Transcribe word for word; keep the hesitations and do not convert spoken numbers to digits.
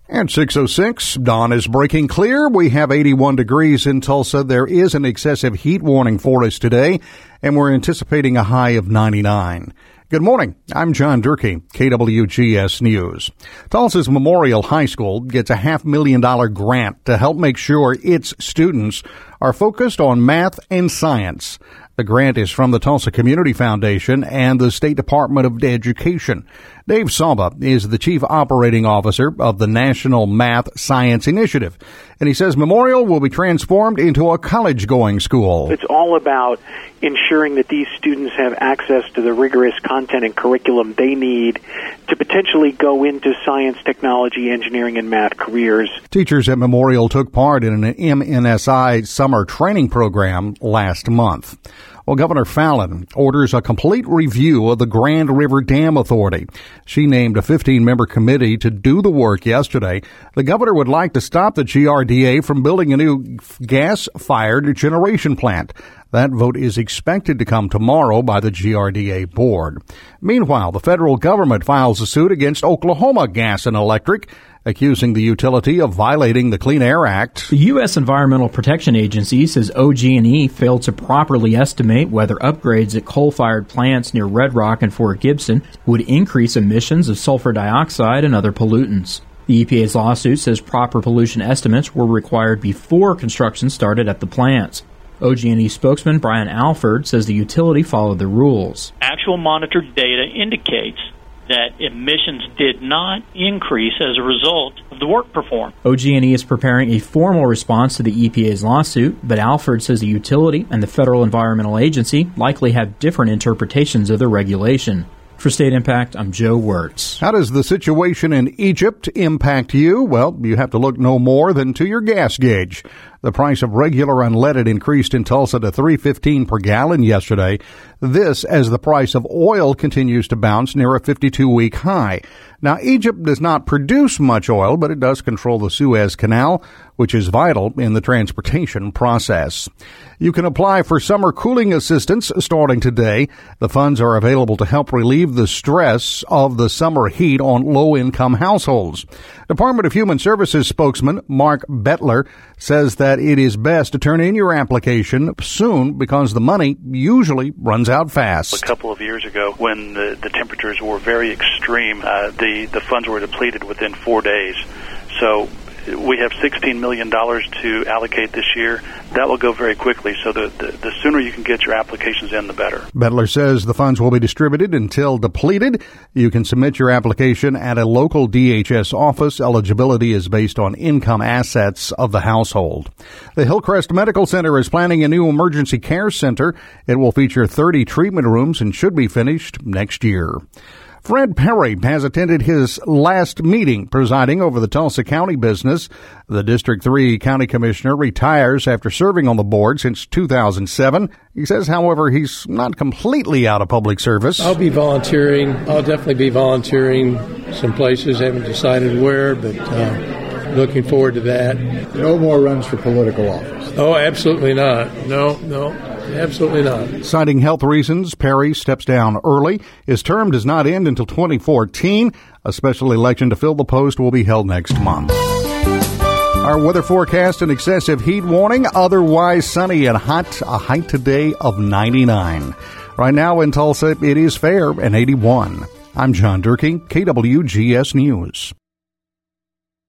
At six oh six, dawn is breaking clear. We have eighty-one degrees in Tulsa. There is an excessive heat warning for us today, and we're anticipating a high of ninety-nine. Good morning. I'm John Durkee, K W G S News. Tulsa's Memorial High School gets a half million dollar grant to help make sure its students are focused on math and science. The grant is from the Tulsa Community Foundation and the State Department of Education. Dave Saba is the Chief Operating Officer of the National Math Science Initiative, and he says Memorial will be transformed into a college-going school. It's all about ensuring that these students have access to the rigorous content and curriculum they need to potentially go into science, technology, engineering, and math careers. Teachers at Memorial took part in an M N S I summer training program last month. Well, Governor Fallin orders a complete review of the Grand River Dam Authority. She named a fifteen-member committee to do the work yesterday. The governor would like to stop the G R D A from building a new gas-fired generation plant. That vote is expected to come tomorrow by the G R D A board. Meanwhile, the federal government files a suit against Oklahoma Gas and Electric, accusing the utility of violating the Clean Air Act. The U S Environmental Protection Agency says O G and E failed to properly estimate whether upgrades at coal-fired plants near Red Rock and Fort Gibson would increase emissions of sulfur dioxide and other pollutants. The E P A's lawsuit says proper pollution estimates were required before construction started at the plants. O G and E spokesman Brian Alford says the utility followed the rules. Actual monitored data indicates that emissions did not increase as a result of the work performed. O G and E is preparing a formal response to the E P A's lawsuit, but Alford says the utility and the Federal Environmental Agency likely have different interpretations of the regulation. For State Impact, I'm Joe Wirtz. How does the situation in Egypt impact you? Well, you have to look no more than to your gas gauge. The price of regular unleaded increased in Tulsa to three fifteen per gallon yesterday. This as the price of oil continues to bounce near a fifty-two week high. Now, Egypt does not produce much oil, but it does control the Suez Canal, which is vital in the transportation process. You can apply for summer cooling assistance starting today. The funds are available to help relieve the stress of the summer heat on low-income households. Department of Human Services spokesman Mark Bettler says that it is best to turn in your application soon because the money usually runs out fast. A couple of years ago, when the, the temperatures were very extreme, uh, the, the funds were depleted within four days. So we have sixteen million dollars to allocate this year. That will go very quickly, so the, the, the sooner you can get your applications in, the better. Bettler says the funds will be distributed until depleted. You can submit your application at a local D H S office. Eligibility is based on income assets of the household. The Hillcrest Medical Center is planning a new emergency care center. It will feature thirty treatment rooms and should be finished next year. Fred Perry has attended his last meeting presiding over the Tulsa County business. The District three County Commissioner retires after serving on the board since two thousand seven. He says, however, he's not completely out of public service. I'll be volunteering. I'll definitely be volunteering some places. Haven't decided where, but uh, looking forward to that. No more runs for political office. Oh, absolutely not. No, no. Absolutely not. Citing health reasons, Perry steps down early. His term does not end until twenty fourteen. A special election to fill the post will be held next month. Our weather forecast, an excessive heat warning, otherwise sunny and hot, a high today of ninety-nine. Right now in Tulsa, it is fair and eighty-one. I'm John Durkee, K W G S News.